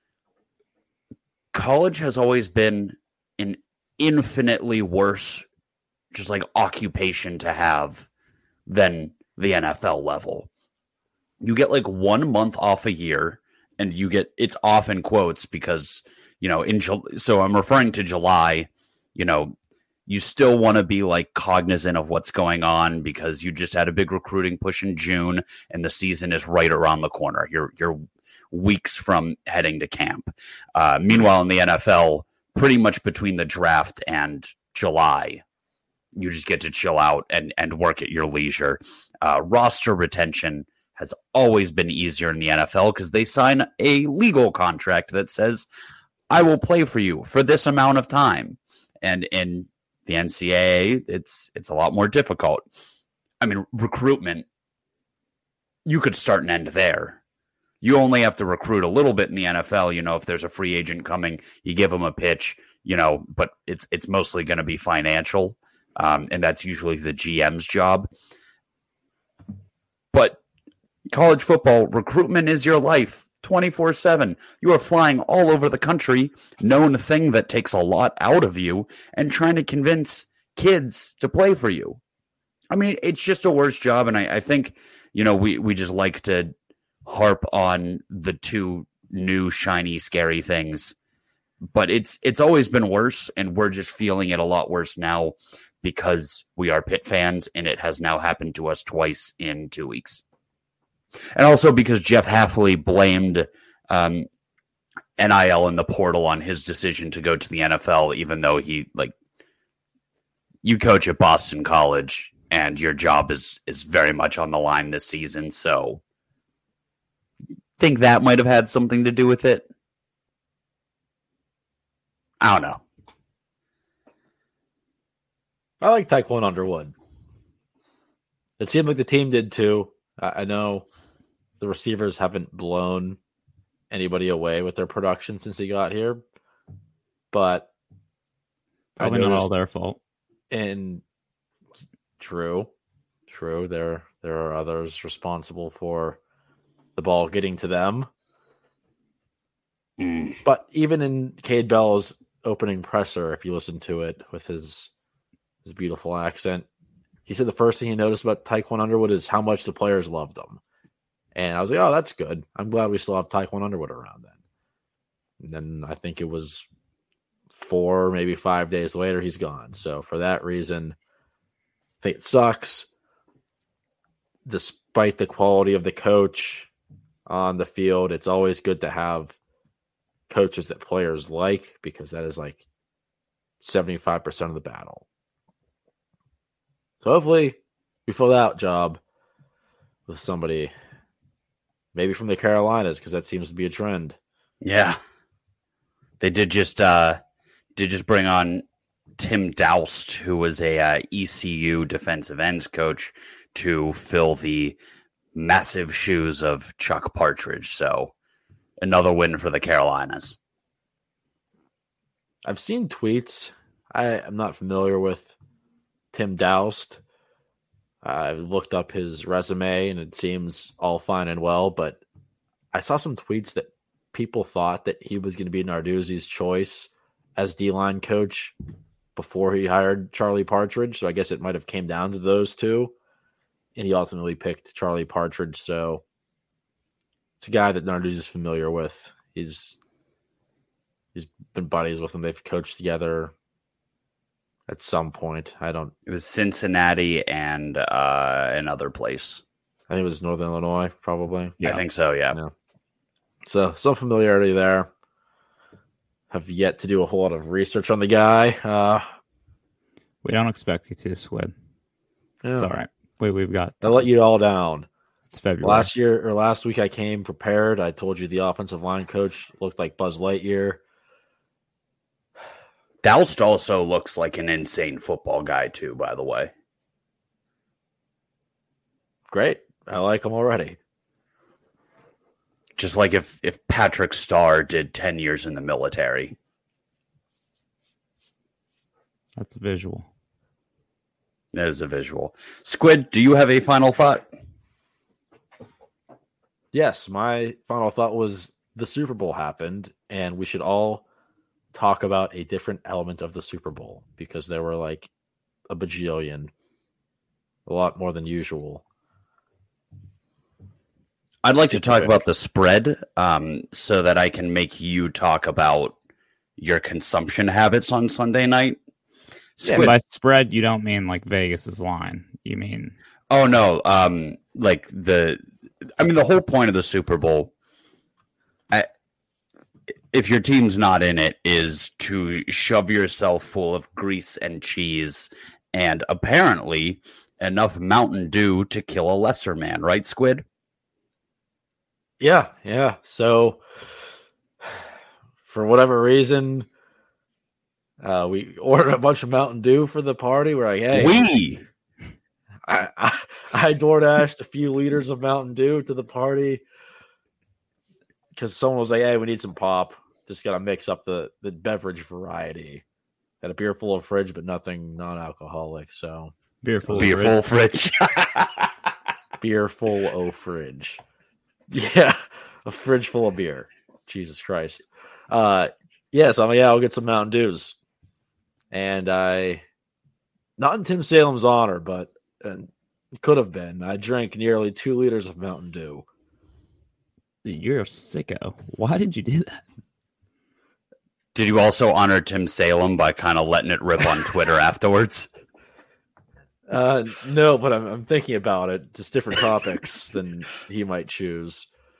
Speaker 1: college has always been an infinitely worse just like occupation to have than the N F L level. You get like one month off a year. And you get, it's off in quotes because, you know, in so I'm referring to July, you know, you still want to be like cognizant of what's going on because you just had a big recruiting push in June and the season is right around the corner. You're, you're weeks from heading to camp. Uh, meanwhile, in the N F L, pretty much between the draft and July, you just get to chill out and, and work at your leisure. Uh, roster retention has always been easier in the N F L because they sign a legal contract that says, I will play for you for this amount of time. And in the N C double A, it's it's a lot more difficult. I mean, recruitment, you could start and end there. You only have to recruit a little bit in the N F L. You know, if there's a free agent coming, you give them a pitch, you know, but it's, it's mostly going to be financial. Um, and that's usually the G M's job. But college football, recruitment is your life twenty-four seven. You are flying all over the country, known thing that takes a lot out of you, and trying to convince kids to play for you. I mean, it's just a worse job, and I, I think, you know, we, we just like to harp on the two new, shiny, scary things. But it's it's always been worse, and we're just feeling it a lot worse now because we are Pitt fans, and it has now happened to us twice in two weeks. And also because Jeff Hafley blamed um, N I L in the portal on his decision to go to the N F L, even though he, like, you coach at Boston College and your job is, is very much on the line this season. So think that might have had something to do with it. I don't know.
Speaker 3: I like Tyquan Underwood. It seemed like the team did too. I, I know the receivers haven't blown anybody away with their production since he got here, but
Speaker 2: probably not all their fault.
Speaker 3: And true, true. There, there are others responsible for the ball getting to them.
Speaker 1: Mm.
Speaker 3: But even in Cade Bell's opening presser, if you listen to it with his his beautiful accent, he said the first thing he noticed about Tyquan Underwood is how much the players loved him. And I was like, oh, that's good. I'm glad we still have Tyquan Underwood around then. And then I think it was four, maybe five days later, he's gone. So for that reason, I think it sucks. Despite the quality of the coach on the field, it's always good to have coaches that players like, because that is like seventy-five percent of the battle. So hopefully we fill that job with somebody maybe from the Carolinas, because that seems to be a trend.
Speaker 1: Yeah. They did just uh, did just bring on Tim Doust, who was a uh, E C U defensive ends coach, to fill the massive shoes of Chuck Partridge. So another win for the Carolinas.
Speaker 3: I've seen tweets. I am not familiar with Tim Doust. I looked up his resume and it seems all fine and well, but I saw some tweets that people thought that he was going to be Narduzzi's choice as D-line coach before he hired Charlie Partridge. So I guess it might have came down to those two, and he ultimately picked Charlie Partridge. So it's a guy that Narduzzi is familiar with. He's he's been buddies with him. They've coached together at some point. I don't.
Speaker 1: It was Cincinnati and uh, another place.
Speaker 3: I think it was Northern Illinois, probably.
Speaker 1: Yeah. I think so. Yeah.
Speaker 3: yeah. So some familiarity there. Have yet to do a whole lot of research on the guy. Uh,
Speaker 2: we don't expect you to, Squid.
Speaker 3: Yeah.
Speaker 2: It's all right. We we've got.
Speaker 3: I let you all down.
Speaker 2: It's February.
Speaker 3: Last year or last week, I came prepared. I told you the offensive line coach looked like Buzz Lightyear.
Speaker 1: Doust also looks like an insane football guy too, by the way.
Speaker 3: Great. I like him already.
Speaker 1: Just like if, if Patrick Starr did ten years in the military.
Speaker 2: That's a visual.
Speaker 1: That is a visual. Squid, do you have a final thought?
Speaker 3: Yes, my final thought was the Super Bowl happened, and we should all talk about a different element of the Super Bowl, because there were like a bajillion, a lot more than usual.
Speaker 1: I'd like to talk about the spread um, so that I can make you talk about your consumption habits on Sunday night.
Speaker 2: Squid. Yeah, by spread, you don't mean like Vegas's line. You mean...
Speaker 1: Oh, no. Um, like the... I mean, the whole point of the Super Bowl, I, if your team's not in it, is to shove yourself full of grease and cheese and apparently enough Mountain Dew to kill a lesser man. Right, Squid?
Speaker 3: Yeah, yeah. So, for whatever reason, uh, we ordered a bunch of Mountain Dew for the party. We're like, hey,
Speaker 1: we,
Speaker 3: I, I, I DoorDashed a few liters of Mountain Dew to the party because someone was like, hey, we need some pop. Just got to mix up the, the beverage variety. Had a beer full of fridge, but nothing non-alcoholic. So,
Speaker 2: beer full,
Speaker 1: beer full fridge.
Speaker 3: Beer full of fridge. Yeah, a fridge full of beer. Jesus Christ. Uh, yeah, so I'm like, yeah, I'll get some Mountain Dews. And I, not in Tim Salem's honor, but uh, could have been, I drank nearly two liters of Mountain Dew.
Speaker 2: You're a sicko. Why did you do that?
Speaker 1: Did you also honor Tim Salem by kind of letting it rip on Twitter afterwards?
Speaker 3: Uh, no, but I'm, I'm thinking about it. Just different topics than he might choose.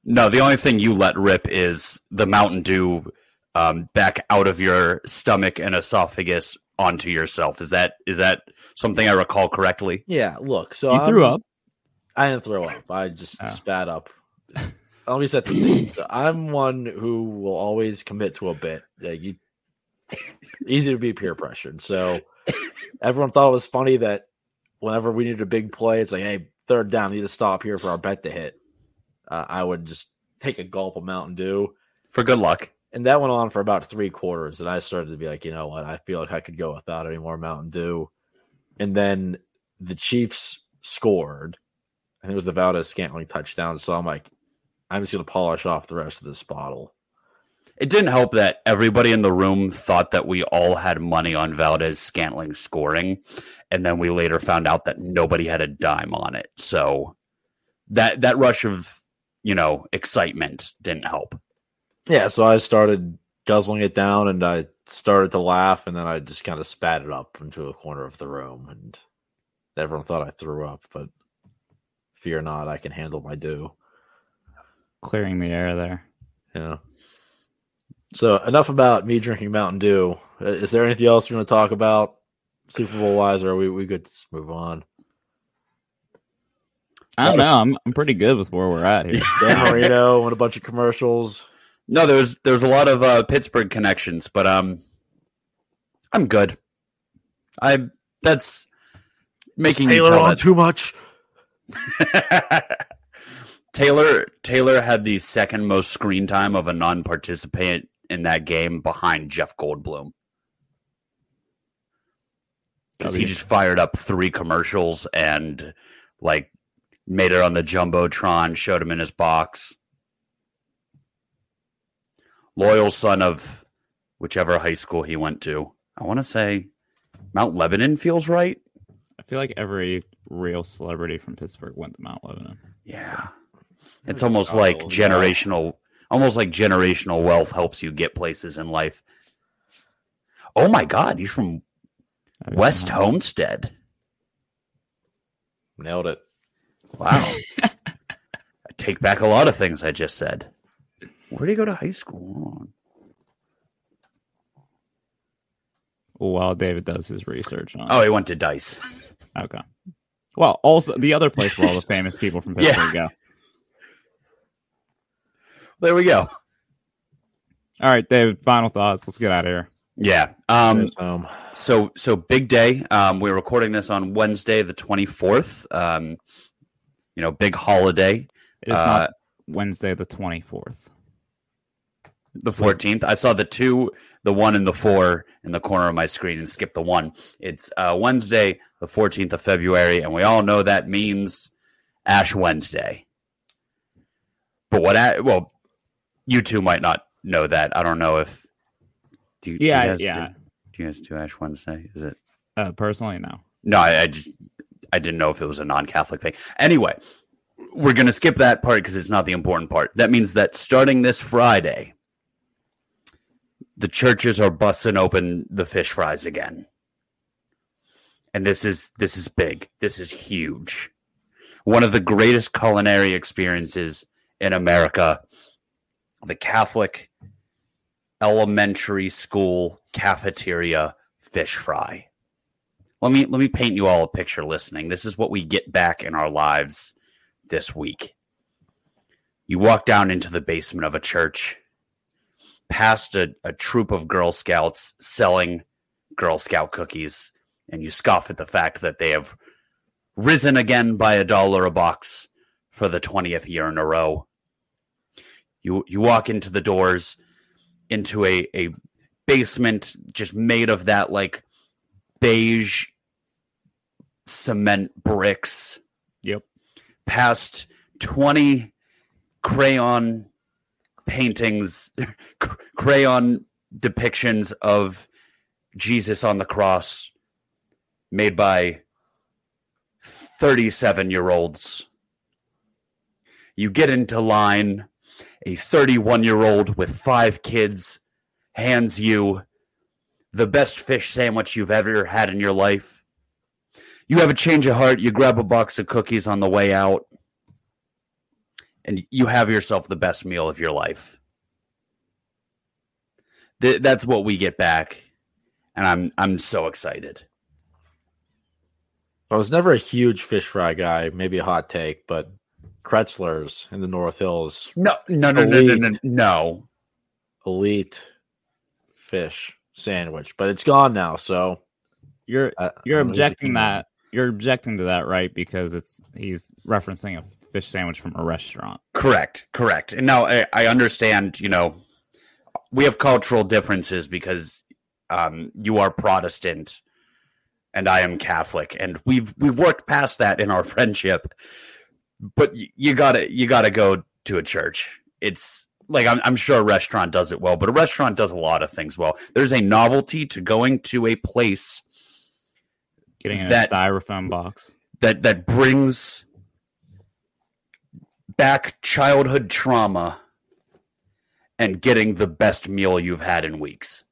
Speaker 1: No, the only thing you let rip is the Mountain Dew um, back out of your stomach and esophagus onto yourself. Is that is that something I recall correctly?
Speaker 3: Yeah, look. So
Speaker 2: You
Speaker 3: I'm,
Speaker 2: threw up.
Speaker 3: I didn't throw up. I just
Speaker 2: Oh.
Speaker 3: spat up. Let me set the scene. So I'm one who will always commit to a bit. Like you, easy to be peer pressured. So everyone thought it was funny that whenever we needed a big play, it's like, hey, third down, need to stop here for our bet to hit. Uh, I would just take a gulp of Mountain Dew.
Speaker 1: For good luck.
Speaker 3: And that went on for about three quarters. And I started to be like, you know what? I feel like I could go without any more Mountain Dew. And then the Chiefs scored. I think it was the Valdez-Scantling touchdown. So I'm like, I'm just going to polish off the rest of this bottle.
Speaker 1: It didn't help that everybody in the room thought that we all had money on Valdez-Scantling scoring. And then we later found out that nobody had a dime on it. So that that rush of, you know, excitement didn't help.
Speaker 3: Yeah, so I started guzzling it down and I started to laugh. And then I just kind of spat it up into a corner of the room. And everyone thought I threw up. But fear not, I can handle my dew.
Speaker 2: Clearing the air there.
Speaker 3: Yeah. So enough about me drinking Mountain Dew. Is there anything else you want to talk about Super Bowl wise, or are we we good to move on?
Speaker 2: I don't know. I'm I'm pretty good with where we're at here.
Speaker 3: Dan Marino won a bunch of commercials.
Speaker 1: No, there was there was a lot of uh, Pittsburgh connections, but um, I'm good. I that's making
Speaker 3: Taylor
Speaker 1: you tell
Speaker 3: on
Speaker 1: that-
Speaker 3: too much.
Speaker 1: Taylor Taylor had the second most screen time of a non-participant in that game behind Jeff Goldblum. Because he just fired up three commercials and like made it on the Jumbotron, showed him in his box. Loyal son of whichever high school he went to. I want to say Mount Lebanon feels right.
Speaker 2: I feel like every real celebrity from Pittsburgh went to Mount Lebanon.
Speaker 1: Yeah. It's almost like generational, almost like generational wealth helps you get places in life. Oh my God, he's from West Homestead.
Speaker 3: Nailed it.
Speaker 1: Wow. I take back a lot of things I just said. Where did he go to high school? Hold on.
Speaker 2: While David does his research on.
Speaker 1: Oh, he went to Dice.
Speaker 2: Okay. Well, also the other place where all the famous people from Pittsburgh
Speaker 1: Yeah.
Speaker 2: go.
Speaker 1: There we go.
Speaker 2: All right, David. Final thoughts. Let's get out of here.
Speaker 1: Yeah. Um,
Speaker 3: Um,
Speaker 1: so, so big day. Um, we're recording this on Wednesday, the twenty-fourth. Um, you know, big holiday.
Speaker 2: It is
Speaker 1: Uh,
Speaker 2: not Wednesday the twenty-fourth.
Speaker 1: The fourteenth. I saw the two, the one and the four in the corner of my screen and skipped the one. It's uh, Wednesday, the fourteenth of February, and we all know that means Ash Wednesday. But what, I, well, you two might not know that. I don't know if, do, you-
Speaker 2: Yeah,
Speaker 1: do you guys
Speaker 2: yeah.
Speaker 1: Do, do you guys do Ash Wednesday? Is it?
Speaker 2: Uh, personally, no.
Speaker 1: No, I, I just, I didn't know if it was a non-Catholic thing. Anyway, we're going to skip that part because it's not the important part. That means that starting this Friday, the churches are busting open the fish fries again. And this is this is big. This is huge. One of the greatest culinary experiences in America, the Catholic elementary school cafeteria fish fry. Let me let me paint you all a picture listening. This is what we get back in our lives this week. You walk down into the basement of a church, past a, a troop of Girl Scouts selling Girl Scout cookies, and you scoff at the fact that they have risen again by a dollar a box for the twentieth year in a row. You you walk into the doors, into a, a basement just made of that like beige cement bricks.
Speaker 2: Yep.
Speaker 1: Past twenty crayon paintings, crayon depictions of Jesus on the cross made by thirty-seven-year-olds. You get into line, a thirty-one-year-old with five kids hands you the best fish sandwich you've ever had in your life. You have a change of heart, you grab a box of cookies on the way out, and you have yourself the best meal of your life. Th- that's what we get back, and I'm I'm so excited.
Speaker 3: I was never a huge fish fry guy. Maybe a hot take, but Kretzler's in the North Hills.
Speaker 1: No, no, no, no, no, no, no.
Speaker 3: Elite fish sandwich, but it's gone now. So
Speaker 2: you're
Speaker 3: I,
Speaker 2: you're
Speaker 3: I'm
Speaker 2: objecting that you're objecting to that, right? Because it's he's referencing a fish sandwich from a restaurant.
Speaker 1: Correct, correct. And now I, I understand. You know, we have cultural differences because um, you are Protestant and I am Catholic, and we've we've worked past that in our friendship. But you, you gotta you gotta go to a church. It's like I'm, I'm sure a restaurant does it well, but a restaurant does a lot of things well. There's a novelty to going to a place,
Speaker 2: getting in
Speaker 1: that,
Speaker 2: a styrofoam box
Speaker 1: that that brings back childhood trauma, and getting the best meal you've had in weeks.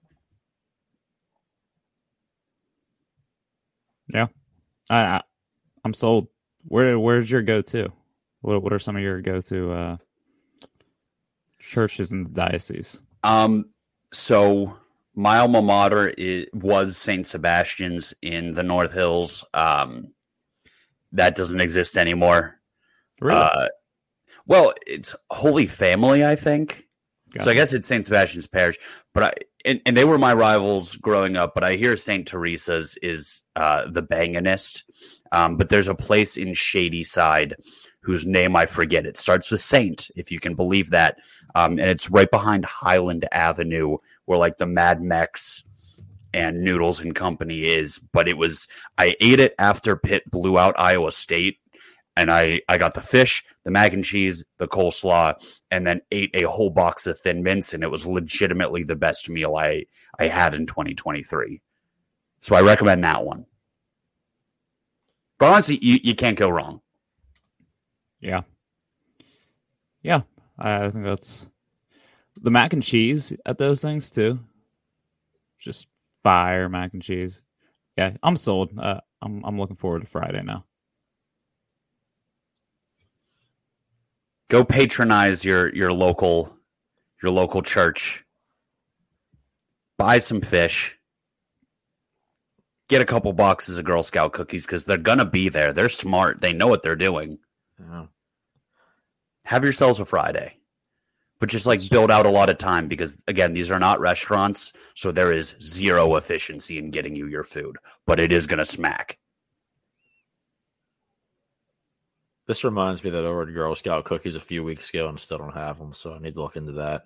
Speaker 2: Yeah, I, I I'm sold. Where where's your go-to? What what are some of your go-to uh, churches in the diocese?
Speaker 1: Um, so my alma mater is, was Saint Sebastian's in the North Hills. Um, that doesn't exist anymore.
Speaker 2: Really?
Speaker 1: Uh, well, it's Holy Family, I think. Gotcha. So I guess it's Saint Sebastian's Parish, but I and, and they were my rivals growing up. But I hear Saint Teresa's is uh, the banginest. Um, but there's a place in Shadyside whose name I forget. It starts with Saint, if you can believe that. Um, and it's right behind Highland Avenue, where like the Mad Mex and Noodles and Company is. But it was, I ate it after Pitt blew out Iowa State. And I, I got the fish, the mac and cheese, the coleslaw, and then ate a whole box of Thin Mints. And it was legitimately the best meal I, I had in twenty twenty-three. So I recommend that one. But honestly, you, you can't go wrong.
Speaker 2: Yeah. Yeah. I think that's the mac and cheese at those things too. Just fire mac and cheese. Yeah, I'm sold. Uh, I'm I'm looking forward to Friday now.
Speaker 1: Go patronize your, your local your local church. Buy some fish. Get a couple boxes of Girl Scout cookies because they're going to be there. They're smart. They know what they're doing.
Speaker 3: Yeah.
Speaker 1: Have yourselves a Friday. But just like build out a lot of time because, again, these are not restaurants. So there is zero efficiency in getting you your food. But it is going to smack.
Speaker 3: This reminds me that I ordered Girl Scout cookies a few weeks ago and still don't have them. So I need to look into that.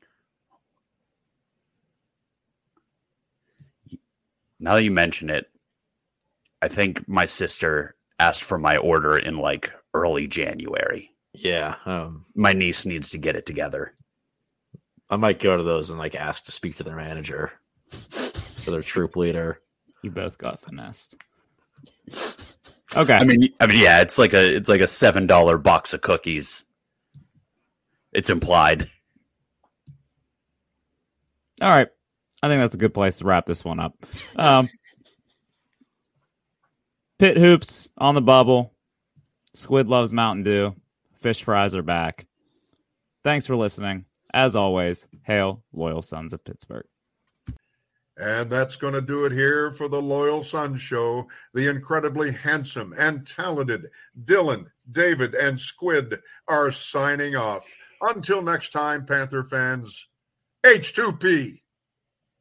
Speaker 1: Now that you mention it, I think my sister asked for my order in like early January.
Speaker 3: Yeah. Um,
Speaker 1: my niece needs to get it together.
Speaker 3: I might go to those and like ask to speak to their manager or their troop leader.
Speaker 2: You both got finessed. Okay.
Speaker 1: I mean, I mean, yeah, it's like a it's like a seven dollar box of cookies. It's implied.
Speaker 2: All right. I think that's a good place to wrap this one up. Um, Pit hoops on the bubble. Squid loves Mountain Dew. Fish fries are back. Thanks for listening. As always, hail Loyal Sons of Pittsburgh.
Speaker 4: And that's going to do it here for the Loyal Sons Show. The incredibly handsome and talented Dylan, David, and Squid are signing off. Until next time, Panther fans, H two P.